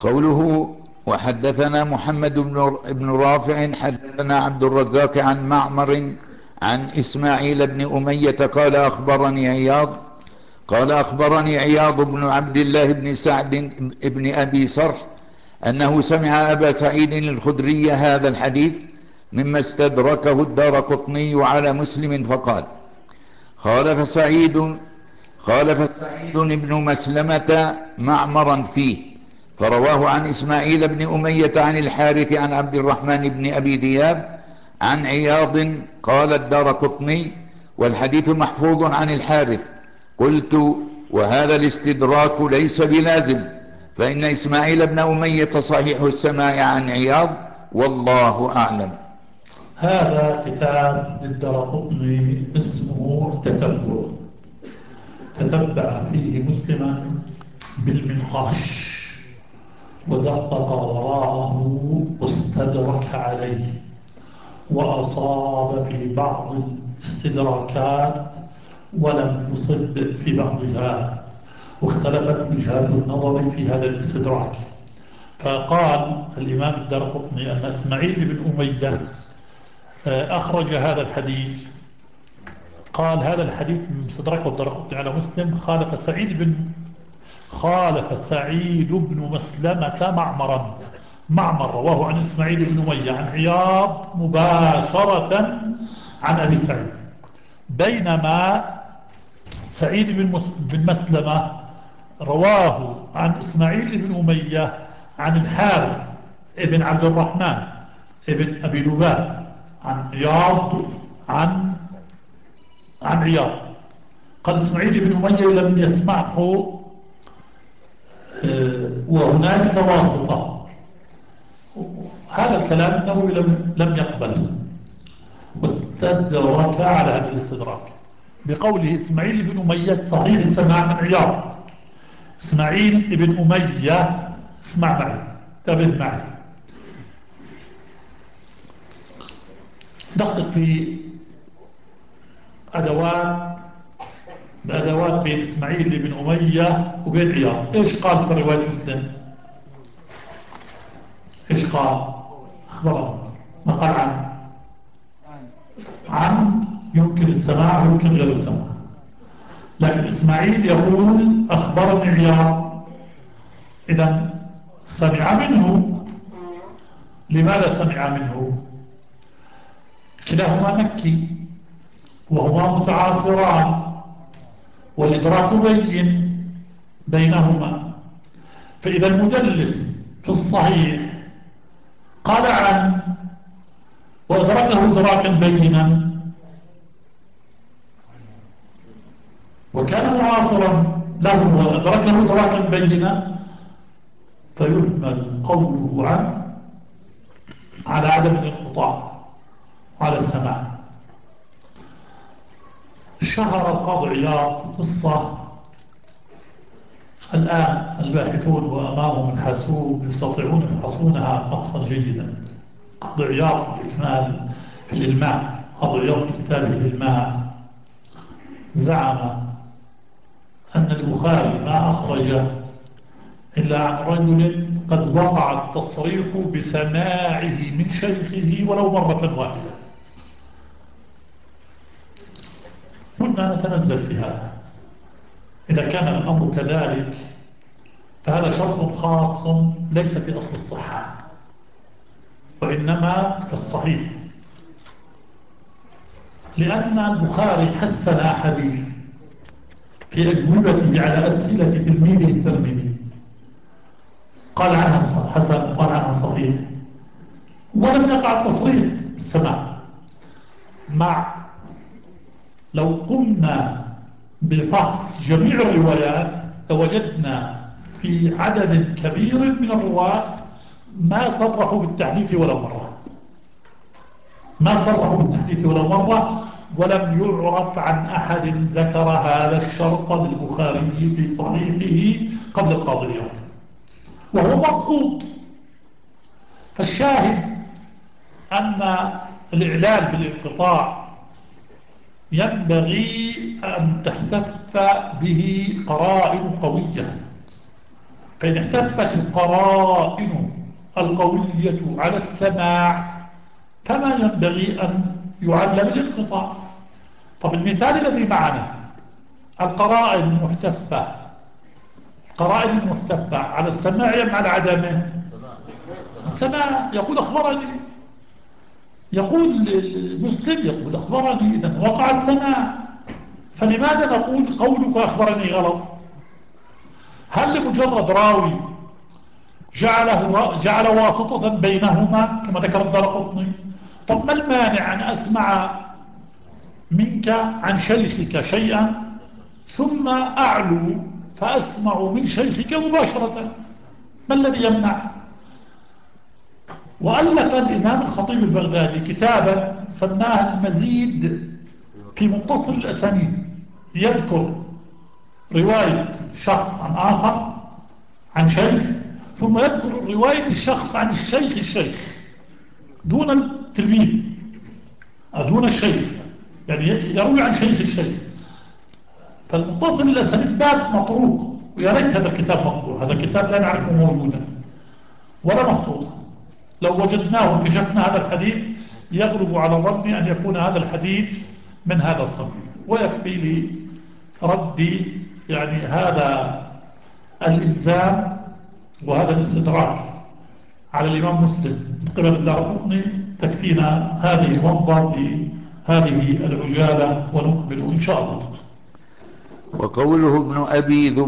قوله وحدثنا محمد بن رافع حدثنا عبد الرزاق عن معمر عن إسماعيل بن أمية قال أخبرني عياض بن عبد الله بن سعد بن أبي سرح أنه سمع أبا سعيد الخدري هذا الحديث مما استدركه الدارقطني على مسلم فقال خالف سعيد بن مسلمة معمرا فيه، فرواه عن إسماعيل بن أمية عن الحارث عن عبد الرحمن بن أبي ذئاب عن عياض. قال الدارقطني والحديث محفوظ عن الحارث. قلت وهذا الاستدراك ليس بلازم، فإن إسماعيل بن أمية صحيح السماع عن عياض، والله أعلم. هذا كتاب للدارقطني اسمه التتبع، تتبع فيه مسلما بالمنقاش ودقق وراءه واستدرك عليه وأصاب في بعض الاستدراكات ولم يصب في بعضها، واختلفت وجهات النظر في هذا الاستدراك. فقال الإمام الدارقطني أن إسماعيل بن أمية أخرج هذا الحديث، قال هذا الحديث من مستدركه الدارقطني على مسلم خالف سعيد بن مسلمة معمر رواه عن إسماعيل بن أمية عن عياض مباشرة عن أبي سعيد، بينما سعيد بن مسلمة رواه عن إسماعيل بن أمية عن الحارث ابن عبد الرحمن ابن أبي لباب عن عياض عن عياض. قال إسماعيل بن أمية لم يسمعه وهنالك واسطة. هذا الكلام أنه لم يقبل، واستدرك على هذا الاستدراك بقوله إسماعيل بن أمية صحيح السماع من عياض. إسماعيل بن أمية، اسمع معي، انتبه معي، دقق في الأدوات بين إسماعيل بن أمية وبين عياض. إيش قال في رواية مسلم؟ إيش قال؟ أخبرنا، ما قال عن يمكن السماع ويمكن غير السماع، لكن إسماعيل يقول أخبرني عياض، إذا سمع منه. لماذا سمع منه؟ كلاهما مكي وهما متعاصران والإدراك بين بينهما، فإذا المدلس في الصحيح قال عن وأدركه إدراكا بينا وكان معاصرا له وأدركه إدراكا بينا، فيحمل قوله عنه على عدم الانقطاع وعلى السماع. شهر القاضي عياض قصة الآن الباحثون وأمامهم الحاسوب يستطيعون يفحصونها فحصا جيدا. قاضي عياض في الإكمال في الإلماع، قاضي عياض في كتابه الإلماع زعم أن البخاري ما أخرج إلا عن رجل قد وقع التصريح بسماعه من شيخه ولو مرة واحدة. كنا نتنزل في هذا. إذا كان الأمر كذلك فهذا شرط خاص ليس في أصل الصحة وإنما في الصحيح، لأن البخاري حسن أحاديث في أجوبته على أسئلة تلميذه الترمذي، قال عنها حسن وقال عنها صحيح، ولم يقع التصريح بالسماع. لو قمنا بفحص جميع الروايات لوجدنا في عدد كبير من الرواة ما صرحوا بالتحديث ولا مرة، ولم يعرف عن أحد ذكر هذا الشرط للبخاري في صحيحه قبل القاضي عياض، وهو مقصود. فالشاهد أن الإعلال بالانقطاع ينبغي أن تحتف به قرائن قوية، فإن اختفت القرائن القوية على السماع فما ينبغي أن يعلم الانقطاع. طب المثال الذي معنا القرائن المحتفة، القرائن المحتفة على السماع أم على عدمه؟ السماع. يقول أخبرني، يقول المسلم يقول أخبرني، إذن وقع السماع. فلماذا نقول قولك أخبرني غلط؟ هل لمجرد راوي جعل واسطة بينهما كما ذكر الدارقطني؟ طب ما المانع أن أسمع منك عن شيخك شيئا ثم أعلو فأسمع من شيخك مباشرة؟ ما الذي يمنع؟ وألف الإمام الخطيب البغدادي كتابا سماه المزيد في متصل الأسانيد، يذكر رواية شخص عن آخر عن شيخ، ثم يذكر رواية الشخص عن الشيخ دون التلميذ، دون الشيخ، يعني يروي عن شيخ الشيخ. فالمتصل الأسانيد باب مطروق، ويا ريت هذا الكتاب مطبوع. هذا الكتاب لا نعرفه موجودا ولا مخطوطا. لو وجدناه وكشفنا هذا الحديث يغلب على ظني أن يكون هذا الحديث من هذا الصنف. ويكفي لي ردي يعني هذا الإلزام وهذا الاستدراك على الإمام مسلم من قبل الدارقطني، تكفينا هذه الوضع في هذه العجالة، ونقبل إن شاء الله. وقوله ابن أبي ذؤيب